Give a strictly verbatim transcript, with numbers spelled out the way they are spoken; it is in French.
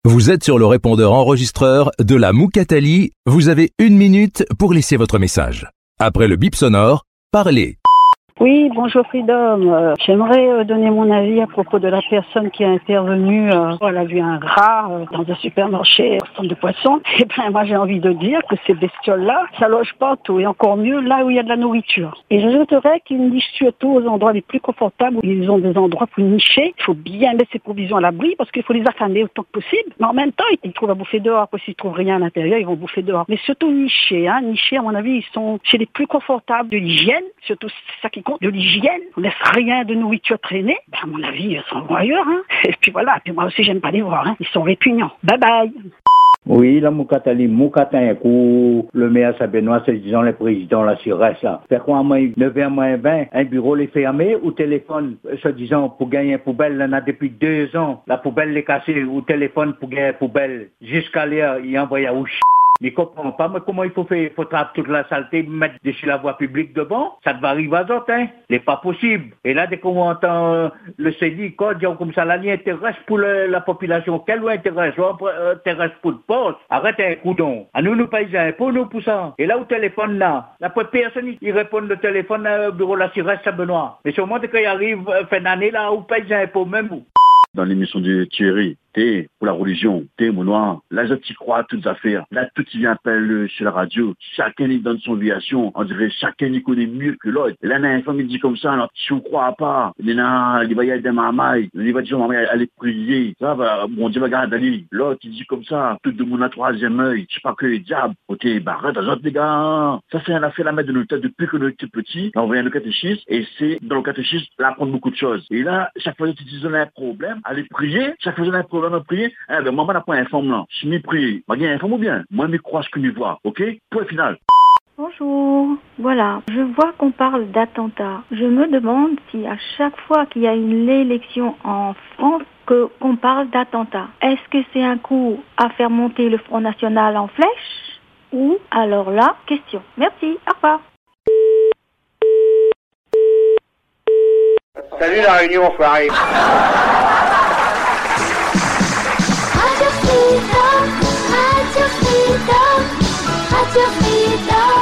Vous êtes sur le répondeur enregistreur de la Moukatali. Vous avez une minute pour laisser votre message. Après le bip sonore, parlez. Oui, bonjour Freedom. Euh, j'aimerais euh, donner mon avis à propos de la personne qui a intervenu. Euh, elle a vu un rat euh, dans un supermarché au centre de poissons. Et bien, moi, j'ai envie de dire que ces bestioles-là, ça loge partout et encore mieux là où il y a de la nourriture. Et j'ajouterais qu'ils nichent surtout aux endroits les plus confortables où ils ont des endroits pour nicher. Il faut bien mettre ses provisions à l'abri parce qu'il faut les affamer autant que possible. Mais en même temps, ils trouvent à bouffer dehors. Parce qu'ils trouvent rien à l'intérieur, ils vont bouffer dehors. Mais surtout nicher, hein. Nicher, à mon avis, ils sont chez les plus confortables de l'hygiène. Surtout, c'est ça qui de l'hygiène, on laisse rien de nourriture traîner, ben à mon avis, ils sont ailleurs, hein. Et puis voilà, puis moi aussi j'aime pas les voir, hein. Ils sont répugnants. Bye bye. Oui, la Moukatali, Moukatin, le maire Saint-Benoît, c'est disons le président, la C R S, là. Fait quoi, moi, neuf heures moins vingt, un bureau les fermé, ou téléphone, se disant, pour gagner une poubelle, là, a depuis deux ans, la poubelle les cassée, ou téléphone pour gagner une poubelle, jusqu'à l'air, il envoie à ouch. Mais comprends pas, mais comment il faut faire? Il faut trapper toute la saleté, mettre dessus la voie publique devant? Ça te va arriver à d'autres, hein? C'est pas possible. Et là, dès qu'on entend euh, le C D, quoi, disons comme ça, la ligne intéresse pour le, la population. Quel ou intéresse? Euh, intéresse pour le poste. Arrête un coudon. À nous, nous paysans, pour nous, pour ça. Et là, au téléphone, là, la personne, il répond le téléphone, euh, au bureau de la C R S Saint-Benoît. Mais sûrement, dès qu'il arrive, euh, fin d'année, là, au paysan, pour même où. Dans l'émission de Thierry, t'es pour la religion, t'es mon noir. Là, je t'y crois à toutes affaires. Là, tout y vient appelle sur la radio. Chacun y donne son viation. On dirait chacun y connaît mieux que l'autre. Et là, un femme, il dit comme ça, alors, si on croit pas, il va y aller des mamailles. Il va dire, maman, allez prier. Ça va, bon Dieu va garder. L'autre, il dit comme ça, tout le monde a troisième œil. Je sais pas que les diables. Ok, bah, arrête, arrête, les gars. Ça, c'est un affaire la mettre de notre tête depuis que nous étions petits. On revient le catéchisme. Et c'est, dans le catéchisme, là, apprendre beaucoup de choses. Et là, chaque fois que tu dis, on a un problème, allez prier. Chaque fois que tu as un problème à prier, eh ben, maman n'a pas un forme là. Si je prie, je vais un forme ou bien. Moi, je crois ce que je vois. Ok? Point final. Bonjour. Voilà, je vois qu'on parle d'attentats. Je me demande si à chaque fois qu'il y a une élection en France, que, qu'on parle d'attentats, est-ce que c'est un coup à faire monter le Front National en flèche? Ou alors là, question. Merci, au revoir. Salut la Réunion, enfoiré. Radio Freedom, Radio Freedom, Radio Freedom.